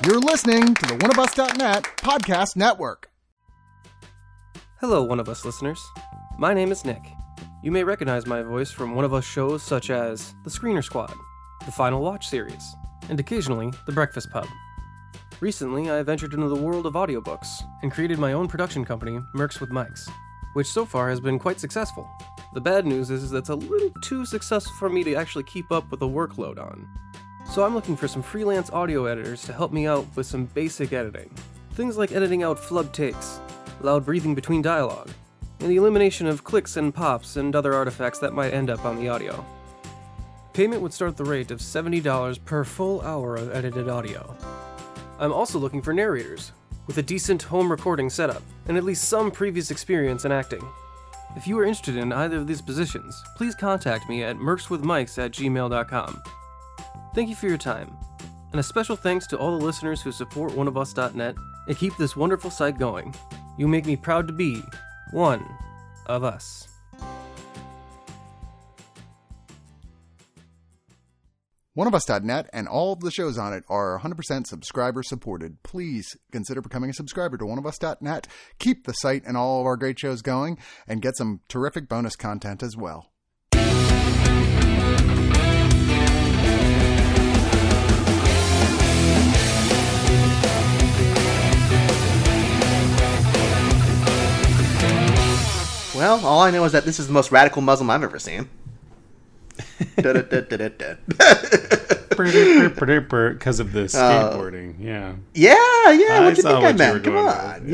You're listening to the oneofus.net podcast network. Hello, One of Us listeners. My name is Nick. You may recognize my voice from One of Us shows such as The Screener Squad, The Final Watch series, and occasionally The Breakfast Pub. Recently, I ventured into the world of audiobooks and created my own production company, Mercs with Mics, which so far has been quite successful. The bad news is that it's a little too successful for me to actually keep up with the workload on. So I'm looking for some freelance audio editors to help me out with some basic editing. Things like editing out flub takes, loud breathing between dialogue, and the elimination of clicks and pops and other artifacts that might end up on the audio. Payment would start at the rate of $70 per full hour of edited audio. I'm also looking for narrators, with a decent home recording setup, and at least some previous experience in acting. If you are interested in either of these positions, please contact me at mercswithmics@gmail.com. Thank you for your time, and a special thanks to all the listeners who support oneofus.net and keep this wonderful site going. You make me proud to be one of us. Oneofus.net and all of the shows on it are 100% subscriber supported. Please consider becoming a subscriber to oneofus.net. Keep the site and all of our great shows going, and get some terrific bonus content as well. Well, all I know is that this is the most radical Muslim I've ever seen. Because of the skateboarding, yeah. Yeah. What do you think I meant? Come on.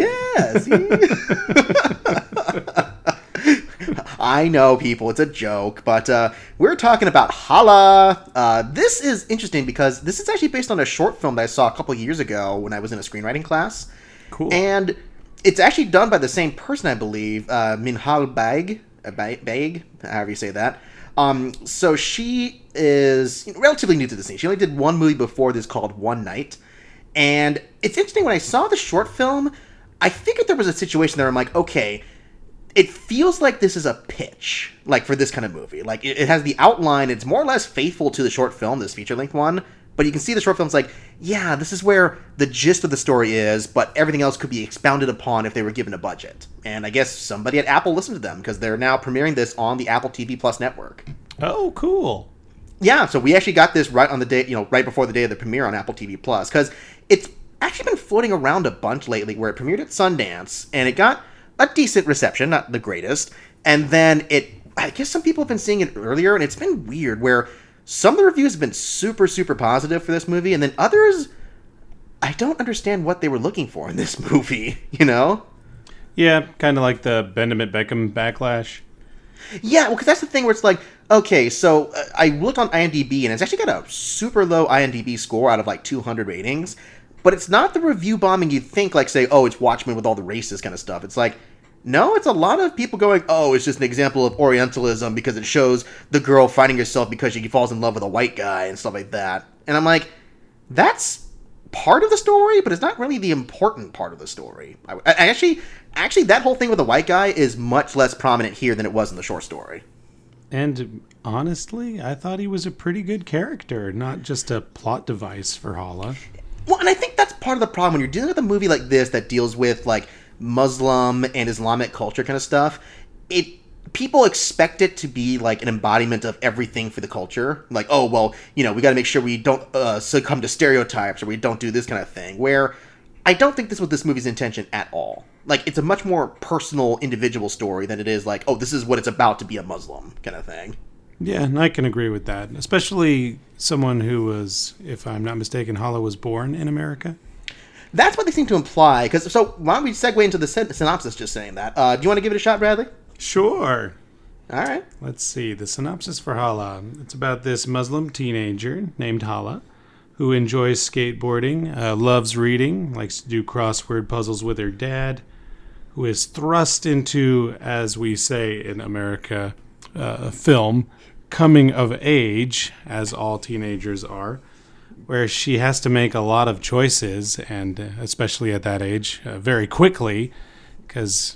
Yes. I know, people. It's a joke. But we're talking about Hala. This is interesting because this is actually based on a short film that I saw a couple years ago when I was in a screenwriting class. Cool. And it's actually done by the same person, I believe, Minhal Baig, however you say that. So she is relatively new to the scene. She only did one movie before this called One Night. And it's interesting, when I saw the short film, I figured there was a situation there. I'm like, okay, it feels like this is a pitch, like, for this kind of movie. Like, it has the outline. It's more or less faithful to the short film, this feature-length one. But you can see the short film's like, yeah, this is where the gist of the story is, but everything else could be expounded upon if they were given a budget. And I guess somebody at Apple listened to them, because they're now premiering this on the Apple TV Plus network. Oh, cool. Yeah, so we actually got this right on the day, right before the day of the premiere on Apple TV Plus, because it's actually been floating around a bunch lately, where it premiered at Sundance, and it got a decent reception, not the greatest, and then I guess some people have been seeing it earlier, and it's been weird, where some of the reviews have been super, super positive for this movie, and then others, I don't understand what they were looking for in this movie, Yeah, kind of like the Benjamin Beckham backlash. Yeah, well, because that's the thing where it's like, okay, so I looked on IMDb, and it's actually got a super low IMDb score out of like 200 ratings, but it's not the review bombing you'd think, like, say, oh, it's Watchmen with all the racist kind of stuff. It's like, no, it's a lot of people going, oh, it's just an example of Orientalism because it shows the girl fighting herself because she falls in love with a white guy and stuff like that. And I'm like, that's part of the story, but it's not really the important part of the story. Actually, that whole thing with the white guy is much less prominent here than it was in the short story. And honestly, I thought he was a pretty good character, not just a plot device for Hala. Well, and I think that's part of the problem when you're dealing with a movie like this that deals with, like, Muslim and Islamic culture kind of stuff. People expect it to be like an embodiment of everything for the culture. Like, oh, well, we got to make sure we don't succumb to stereotypes, or we don't do this kind of thing. Where I don't think this was this movie's intention at all. Like, it's a much more personal, individual story than it is like, oh, this is what it's about to be a Muslim kind of thing. Yeah, and I can agree with that. Especially someone who was, if I'm not mistaken, Hala was born in America. That's what they seem to imply. So why don't we segue into the synopsis just saying that? Do you want to give it a shot, Bradley? Sure. All right. Let's see. The synopsis for Hala. It's about this Muslim teenager named Hala who enjoys skateboarding, loves reading, likes to do crossword puzzles with her dad, who is thrust into, as we say in America, a film, coming of age, as all teenagers are, where she has to make a lot of choices, and especially at that age, very quickly, because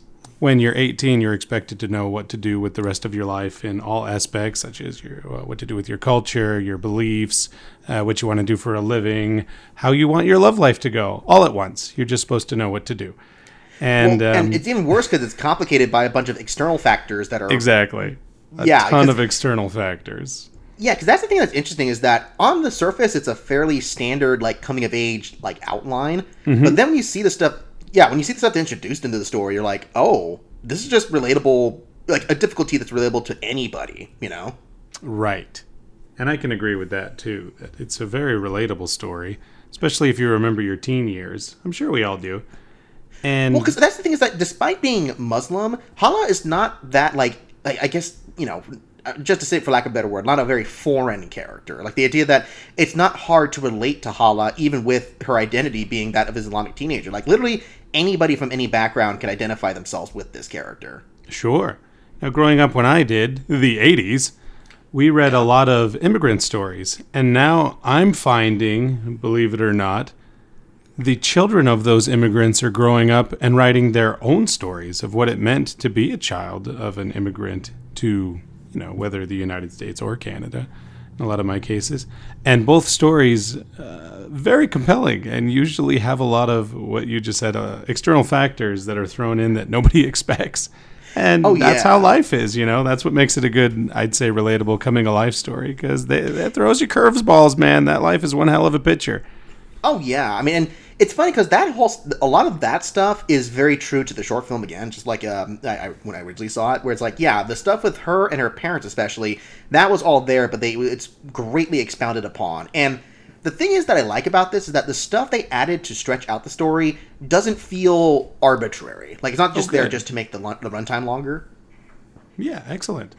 when you're 18, you're expected to know what to do with the rest of your life in all aspects, such as what to do with your culture, your beliefs, what you want to do for a living, how you want your love life to go, all at once. You're just supposed to know what to do. And it's even worse because it's complicated by a bunch of external factors that are... Exactly. A ton of external factors. Yeah, because that's the thing that's interesting is that on the surface, it's a fairly standard, like, coming-of-age, like, outline. Mm-hmm. But then when you see the stuff... Yeah, when you see the stuff introduced into the story, you're like, oh, this is just relatable, like, a difficulty that's relatable to anybody, you know? Right. And I can agree with that, too. That it's a very relatable story, especially if you remember your teen years. I'm sure we all do. And... Well, because that's the thing is that despite being Muslim, Hala is not that, like I guess, you know... just to say it for lack of a better word, not a very foreign character. Like, the idea that it's not hard to relate to Hala, even with her identity being that of an Islamic teenager. Like, literally, anybody from any background can identify themselves with this character. Sure. Now, growing up when I did, the 80s, we read a lot of immigrant stories. And now I'm finding, believe it or not, the children of those immigrants are growing up and writing their own stories of what it meant to be a child of an immigrant to... whether the United States or Canada, in a lot of my cases. And both stories, very compelling, and usually have a lot of what you just said, external factors that are thrown in that nobody expects. And that's how life is, That's what makes it a good, I'd say, relatable coming-of-life story, because that throws you curveballs, man. That life is one hell of a picture. Oh, yeah. I mean, and it's funny because a lot of that stuff is very true to the short film again, just like when I originally saw it, where it's like, yeah, the stuff with her and her parents especially, that was all there, but it's greatly expounded upon. And the thing is that I like about this is that the stuff they added to stretch out the story doesn't feel arbitrary. Like, it's not just there just to make the runtime longer. Yeah, excellent.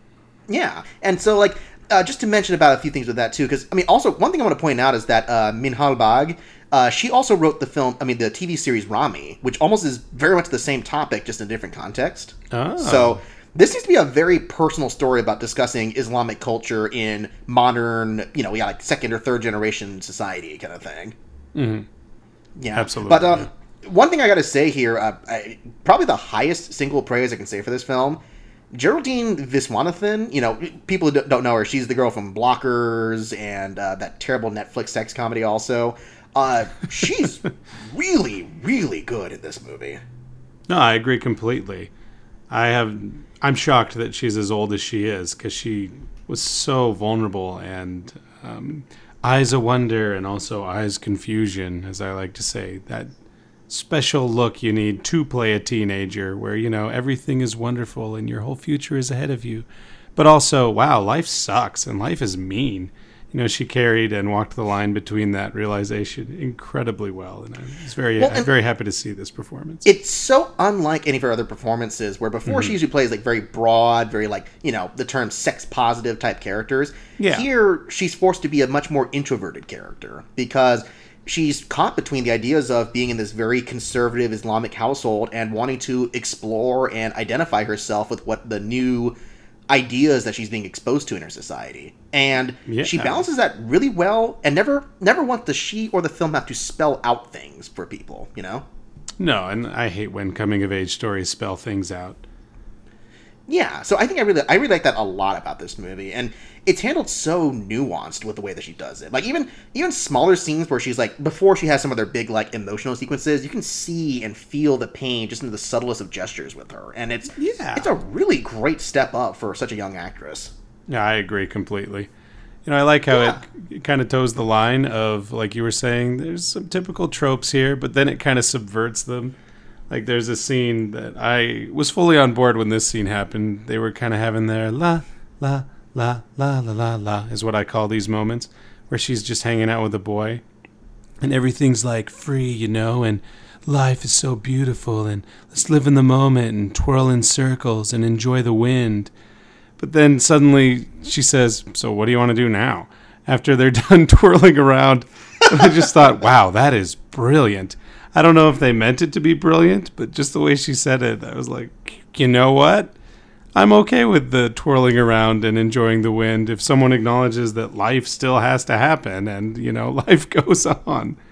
Yeah, and so, like, just to mention about a few things with that, too, because, I mean, also, one thing I want to point out is that Minhal Bagh, she also wrote the TV series Rami, which almost is very much the same topic, just in a different context. Oh. So, this seems to be a very personal story about discussing Islamic culture in modern, like second or third generation society kind of thing. Mm-hmm. Yeah. Absolutely. But one thing I got to say here, probably the highest single praise I can say for this film, Geraldine Viswanathan, people who don't know her, she's the girl from Blockers and that terrible Netflix sex comedy also. She's really, really good in this movie. No, I agree completely. I'm shocked that she's as old as she is, because she was so vulnerable and eyes of wonder and also eyes confusion, as I like to say. That special look you need to play a teenager where, everything is wonderful and your whole future is ahead of you. But also, wow, life sucks and life is mean. She carried and walked the line between that realization incredibly well. And I'm very happy to see this performance. It's so unlike any of her other performances, where before she usually plays like very broad, very like, the term sex positive type characters. Yeah. Here, she's forced to be a much more introverted character because she's caught between the ideas of being in this very conservative Islamic household and wanting to explore and identify herself with what the new ideas that she's being exposed to in her society. And she balances that really well and never wants the she or the film have to spell out things for people, No, and I hate when coming-of-age stories spell things out. Yeah, so I think I really like that a lot about this movie, and it's handled so nuanced with the way that she does it. Like, even smaller scenes where she's like, before she has some of their big, like, emotional sequences, you can see and feel the pain just in the subtlest of gestures with her, and it's a really great step up for such a young actress. Yeah, I agree completely. I like how it kind of toes the line of, like you were saying, there's some typical tropes here, but then it kind of subverts them. Like, there's a scene that I was fully on board when this scene happened. They were kind of having their la, la, la, la, la, la, la, is what I call these moments, where she's just hanging out with a boy. And everything's, like, free, and life is so beautiful, and let's live in the moment and twirl in circles and enjoy the wind. But then suddenly she says, so what do you want to do now? After they're done twirling around. I just thought, wow, that is brilliant. I don't know if they meant it to be brilliant, but just the way she said it, I was like, you know what? I'm okay with the twirling around and enjoying the wind if someone acknowledges that life still has to happen and, life goes on.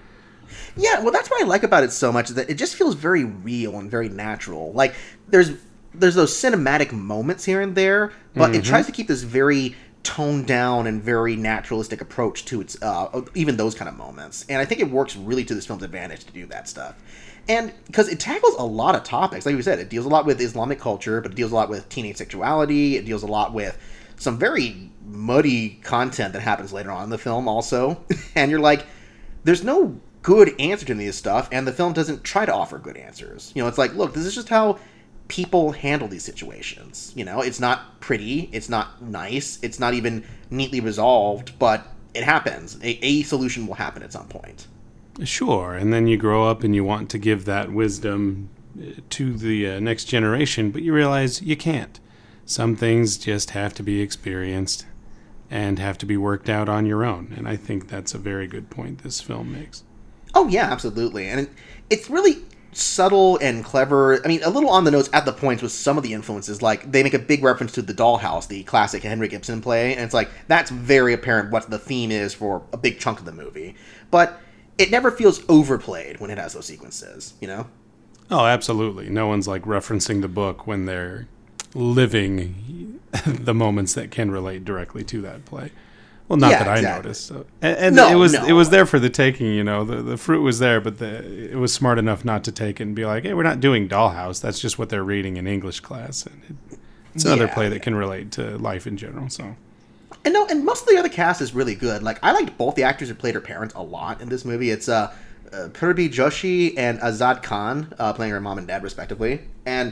Yeah, well, that's what I like about it so much, is that it just feels very real and very natural. Like, there's those cinematic moments here and there, but it tries to keep this very toned down and very naturalistic approach to its even those kind of moments. And I think it works really to this film's advantage to do that stuff. And because it tackles a lot of topics, like we said, it deals a lot with Islamic culture, but it deals a lot with teenage sexuality. It deals a lot with some very muddy content that happens later on in the film also. And you're like, there's no good answer to this stuff, and the film doesn't try to offer good answers. You know, it's like, look, this is just how people handle these situations. You know, it's not pretty, it's not nice, it's not even neatly resolved, but it happens. A solution will happen at some point. Sure, and then you grow up and you want to give that wisdom to the next generation, but you realize you can't. Some things just have to be experienced and have to be worked out on your own, and I think that's a very good point this film makes. Oh, yeah, absolutely. And it's really subtle and clever. I mean, a little on the nose at the points with some of the influences. Like, they make a big reference to The Dollhouse, the classic Henrik Ibsen play, and it's like, that's very apparent what the theme is for a big chunk of the movie. But it never feels overplayed when it has those sequences, you know? Oh, absolutely. No one's, like, referencing the book when they're living the moments that can relate directly to that play. Well, not that I noticed. So. And no, it was there for the taking, you know. The fruit was there, but it was smart enough not to take it and be like, hey, we're not doing Dollhouse. That's just what they're reading in English class. And it's another play that can relate to life in general. So. And most of the other cast is really good. Like, I liked both the actors who played her parents a lot in this movie. It's Purvi Joshi and Azad Khan playing her mom and dad, respectively. And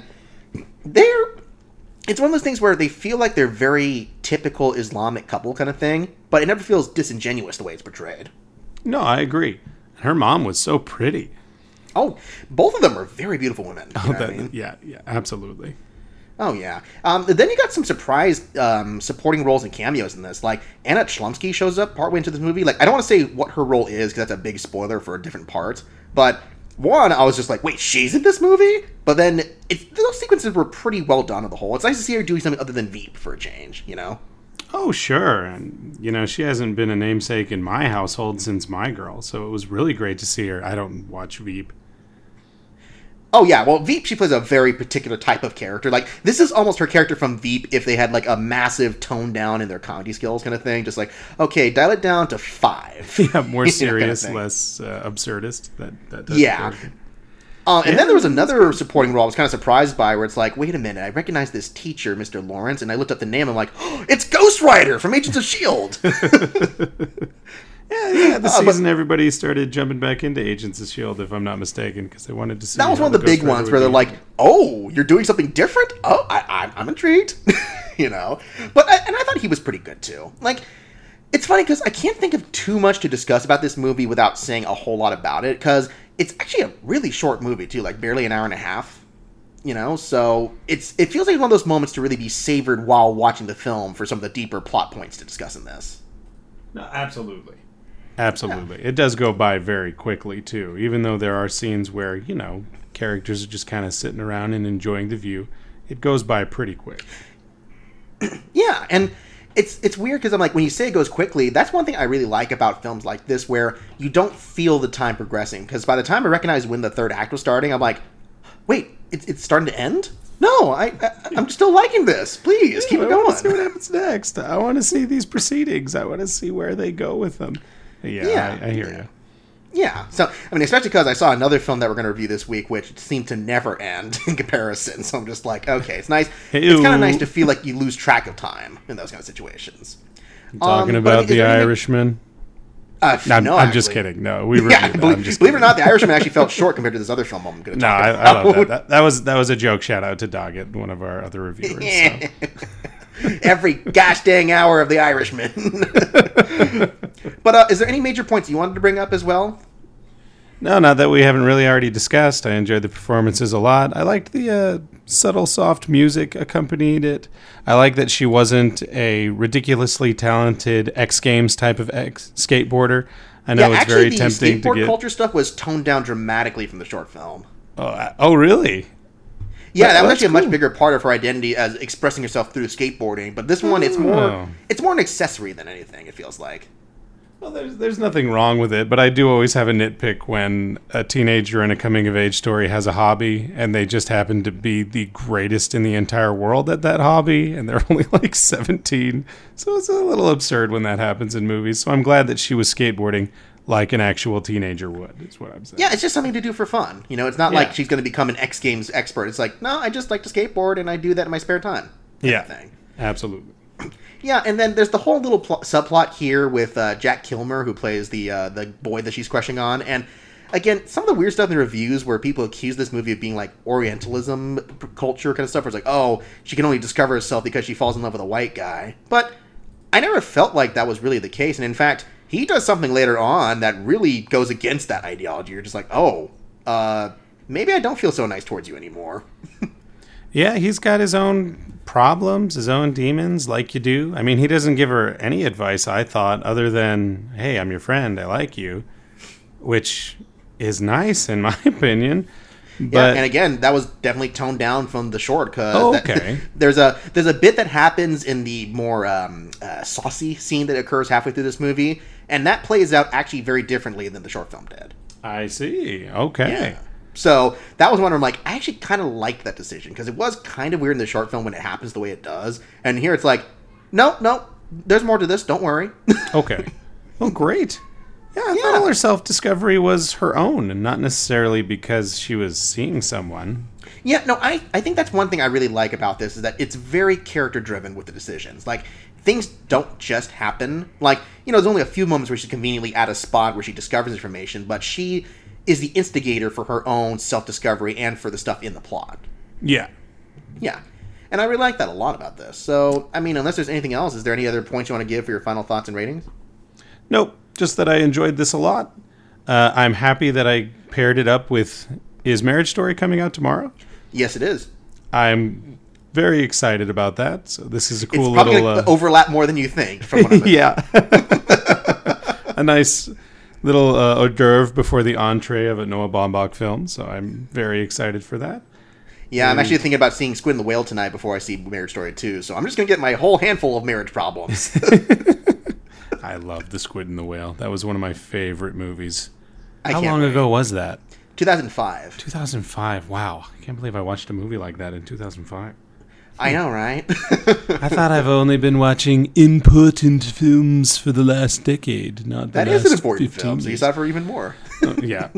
it's one of those things where they feel like they're very typical Islamic couple kind of thing, but it never feels disingenuous the way it's portrayed. No, I agree. Her mom was so pretty. Oh, both of them are very beautiful women. You know what I mean? Yeah, absolutely. Oh, yeah. Then you got some surprise supporting roles and cameos in this. Like, Anna Chlumsky shows up partway into this movie. Like, I don't want to say what her role is, because that's a big spoiler for a different part. But, one, I was just like, wait, she's in this movie? But then, those sequences were pretty well done on the whole. It's nice to see her doing something other than Veep for a change, you know? Oh, sure. And, you know, she hasn't been a namesake in my household since My Girl, so it was really great to see her. I don't watch Veep. Oh, yeah. Well, Veep, she plays a very particular type of character. Like, this is almost her character from Veep if they had, like, a massive tone down in their comedy skills kind of thing. Just like, okay, dial it down to 5. Yeah, more serious, kind of less absurdist. That yeah. And then there was another supporting role I was kind of surprised by, where it's like, wait a minute, I recognize this teacher, Mr. Lawrence, and I looked up the name, I'm like, oh, it's Ghost Rider from Agents of S.H.I.E.L.D. Yeah, the season everybody started jumping back into Agents of S.H.I.E.L.D., if I'm not mistaken, because they wanted to see. That was one of the big ones where they're like, oh, you're doing something different? Oh, I'm intrigued. You know? But I thought he was pretty good, too. Like, it's funny, because I can't think of too much to discuss about this movie without saying a whole lot about it, because it's actually a really short movie, too, like barely an hour and a half. You know? So, it feels like one of those moments to really be savored while watching the film for some of the deeper plot points to discuss in this. No, absolutely. Absolutely. Yeah. It does go by very quickly, too. Even though there are scenes where, you know, characters are just kind of sitting around and enjoying the view, it goes by pretty quick. Yeah, and it's weird because I'm like, when you say it goes quickly, that's one thing I really like about films like this, where you don't feel the time progressing. Because by the time I recognize when the third act was starting, I'm like, wait, it's starting to end? No, I'm still liking this. Please, keep it going. I want to see what happens next. I want to see these proceedings. I want to see where they go with them. Yeah, I hear you. Yeah, so, I mean, especially because I saw another film that we're going to review this week, which seemed to never end in comparison, so I'm just like, okay, it's nice. It's kind of nice to feel like you lose track of time in those kind of situations. Talking about The Irishman? No, I'm just kidding. No, we reviewed that. Believe it or not, The Irishman actually felt short compared to this other film I'm going to talk about. I love that. That was a joke. Shout out to Doggett, one of our other reviewers. So. Every gosh dang hour of The Irishman. But is there any major points you wanted to bring up as well? No, not that we haven't really already discussed. I enjoyed the performances a lot. I liked the subtle, soft music accompanied it. I like that she wasn't a ridiculously talented X Games type of skateboarder. I know it's very tempting to get. The skateboard culture stuff was toned down dramatically from the short film. Oh, really? Yeah, that was actually a much bigger part of her identity as expressing herself through skateboarding. But this one, it's more an accessory than anything, it feels like. Well, there's nothing wrong with it, but I do always have a nitpick when a teenager in a coming-of-age story has a hobby, and they just happen to be the greatest in the entire world at that hobby, and they're only like 17. So it's a little absurd when that happens in movies. So I'm glad that she was skateboarding like an actual teenager would, is what I'm saying. Yeah, it's just something to do for fun. You know, it's not like she's going to become an X Games expert. It's like, no, I just like to skateboard, and I do that in my spare time. Yeah, thing. Absolutely. Yeah, and then there's the whole little subplot here with Jack Kilmer, who plays the boy that she's crushing on. And again, some of the weird stuff in the reviews where people accuse this movie of being like Orientalism culture kind of stuff, where it's like, oh, she can only discover herself because she falls in love with a white guy. But I never felt like that was really the case. And in fact, he does something later on that really goes against that ideology. You're just like, oh, maybe I don't feel so nice towards you anymore. Yeah, he's got his own problems, his own demons, like you do. I mean, he doesn't give her any advice, I thought, other than, hey, I'm your friend, I like you, which is nice, in my opinion. But, yeah, and again, that was definitely toned down from the short, because there's a bit that happens in the more saucy scene that occurs halfway through this movie, and that plays out actually very differently than the short film did. I see. Okay. Yeah. So that was one where I'm like, I actually kind of liked that decision, because it was kind of weird in the short film when it happens the way it does. And here it's like, no, there's more to this. Don't worry. Okay. Well, great. Yeah, I thought all her self-discovery was her own, and not necessarily because she was seeing someone. Yeah, no, I think that's one thing I really like about this, is that it's very character-driven with the decisions. Like, things don't just happen. Like, you know, there's only a few moments where she's conveniently at a spot where she discovers information, but she is the instigator for her own self-discovery and for the stuff in the plot. Yeah. Yeah. And I really like that a lot about this. So, I mean, unless there's anything else, is there any other points you want to give for your final thoughts and ratings? Nope. Just that I enjoyed this a lot. I'm happy that I paired it up with Is Marriage Story coming out tomorrow? Yes, it is. I'm very excited about that. So this is a cool it's probably little... gonna overlap more than you think. From what I'm yeah. A nice little hors d'oeuvre before the entree of a Noah Baumbach film. So I'm very excited for that. Yeah, I'm actually thinking about seeing Squid and the Whale tonight before I see Marriage Story 2. So I'm just going to get my whole handful of marriage problems. I love The Squid and the Whale. That was one of my favorite movies. How long ago was that? 2005. 2005. Wow. I can't believe I watched a movie like that in 2005. I know, right? I thought I've only been watching important films for the last decade, not the that last is an important 15 film, so you years. saw it for even more. Yeah.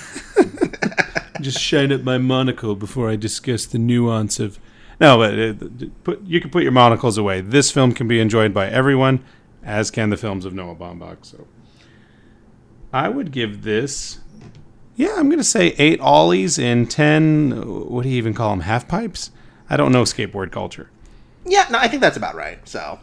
Just shine up my monocle before I discuss the nuance of... No, but you can put your monocles away. This film can be enjoyed by everyone, as can the films of Noah Baumbach. So I would give this... Yeah, I'm going to say 8 ollies in 10... What do you even call them? Half pipes? I don't know skateboard culture. Yeah, no, I think that's about right. So,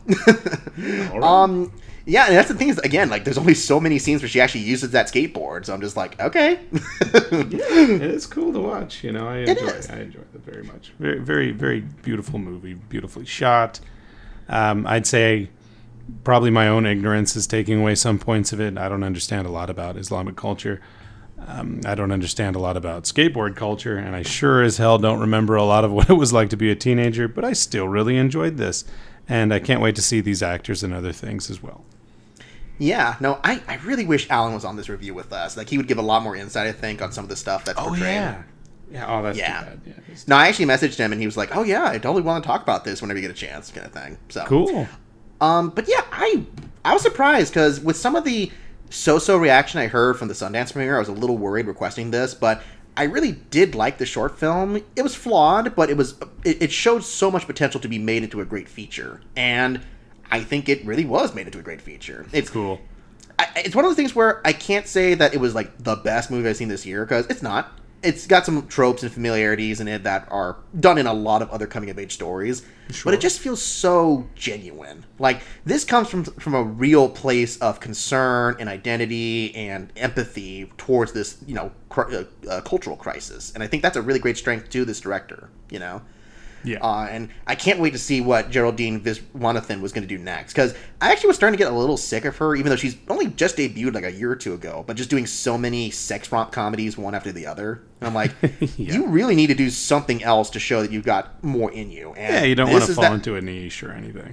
yeah, and that's the thing is, again, like, there's only so many scenes where she actually uses that skateboard. So I'm just like, okay. Yeah, it's cool to watch. You know, I enjoy it very much. Very, very, very beautiful movie, beautifully shot. I'd say probably my own ignorance is taking away some points of it. I don't understand a lot about Islamic culture. I don't understand a lot about skateboard culture, and I sure as hell don't remember a lot of what it was like to be a teenager, but I still really enjoyed this, and I can't wait to see these actors and other things as well. Yeah, no, I really wish Alan was on this review with us. Like, he would give a lot more insight, I think, on some of the stuff that's portrayed. Yeah, that's too bad. Yeah, no, I actually messaged him, and he was like, oh, yeah, I totally want to talk about this whenever you get a chance, kind of thing. So cool. But yeah, I was surprised, because with some of the so-so reaction I heard from the Sundance premiere, I was a little worried requesting this, but I really did like the short film. It was flawed, but it showed so much potential to be made into a great feature, and I think it really was made into a great feature. It's cool. It's one of those things where I can't say that it was like the best movie I've seen this year, because it's not. It's got some tropes and familiarities in it that are done in a lot of other coming-of-age stories. Sure. But it just feels so genuine. Like, this comes from a real place of concern and identity and empathy towards this, you know, cultural crisis. And I think that's a really great strength to this director, you know? Yeah. And I can't wait to see what Geraldine Viswanathan was going to do next. Because I actually was starting to get a little sick of her, even though she's only just debuted like a year or two ago, but just doing so many sex romp comedies one after the other. And I'm like, You really need to do something else to show that you've got more in you. And you don't want to fall into a niche or anything.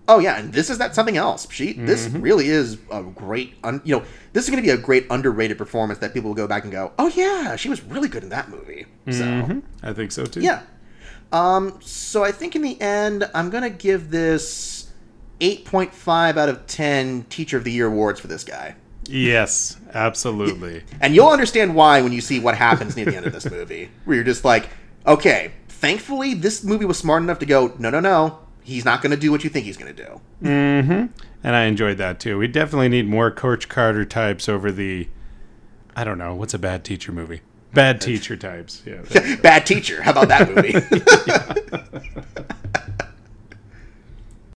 Oh yeah, and this is something else. This really is a great, this is going to be a great underrated performance that people will go back and go, oh yeah, she was really good in that movie. So I think so too. yeah. So I think in the end, I'm going to give this 8.5 out of 10 Teacher of the Year awards for this guy. Yes, absolutely. And you'll understand why when you see what happens near the end of this movie, where you're just like, okay, thankfully this movie was smart enough to go, no. He's not going to do what you think he's going to do. And I enjoyed that, too. We definitely need more Coach Carter types over the... I don't know. What's a bad teacher movie? Bad teacher types. Yeah. Bad Teacher. How about that movie?